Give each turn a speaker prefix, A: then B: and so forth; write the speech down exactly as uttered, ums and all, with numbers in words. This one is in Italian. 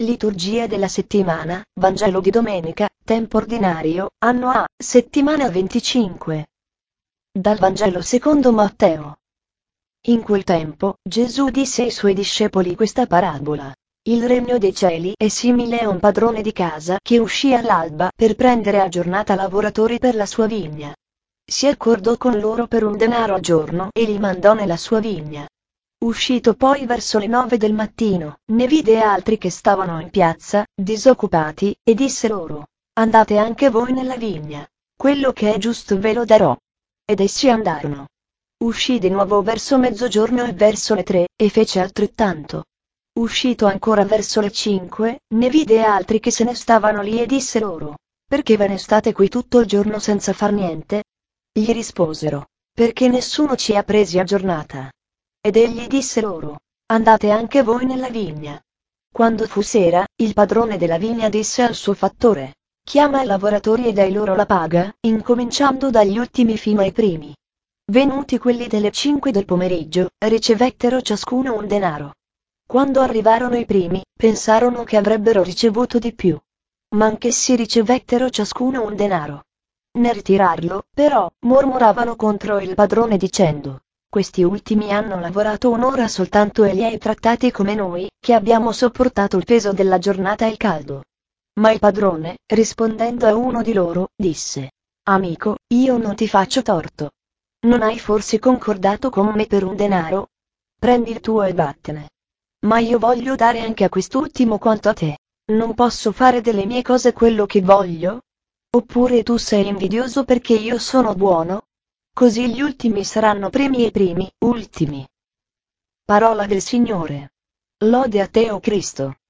A: Liturgia della settimana, Vangelo di domenica, tempo ordinario, anno A, settimana venticinque. Dal Vangelo secondo Matteo. In quel tempo, Gesù disse ai suoi discepoli questa parabola. Il regno dei cieli è simile a un padrone di casa che uscì all'alba per prendere a giornata lavoratori per la sua vigna. Si accordò con loro per un denaro al giorno e li mandò nella sua vigna. Uscito poi verso le nove del mattino, ne vide altri che stavano in piazza, disoccupati, e disse loro: andate anche voi nella vigna. Quello che è giusto ve lo darò. Ed essi andarono. Uscì di nuovo verso mezzogiorno e verso le tre, e fece altrettanto. Uscito ancora verso le cinque, ne vide altri che se ne stavano lì e disse loro: perché ve ne state qui tutto il giorno senza far niente? Gli risposero: perché nessuno ci ha presi a giornata. Ed egli disse loro: andate anche voi nella vigna. Quando fu sera, il padrone della vigna disse al suo fattore: chiama i lavoratori e dai loro la paga, incominciando dagli ultimi fino ai primi. Venuti quelli delle cinque del pomeriggio, ricevettero ciascuno un denaro. Quando arrivarono i primi, pensarono che avrebbero ricevuto di più. Ma anch'essi ricevettero ciascuno un denaro. Nel ritirarlo, però, mormoravano contro il padrone dicendo: questi ultimi hanno lavorato un'ora soltanto e li hai trattati come noi, che abbiamo sopportato il peso della giornata e il caldo. Ma il padrone, rispondendo a uno di loro, disse: amico, io non ti faccio torto. Non hai forse concordato con me per un denaro? Prendi il tuo e vattene. Ma io voglio dare anche a quest'ultimo quanto a te. Non posso fare delle mie cose quello che voglio? Oppure tu sei invidioso perché io sono buono? Così gli ultimi saranno primi e i primi, ultimi. Parola del Signore. Lode a te, o Cristo.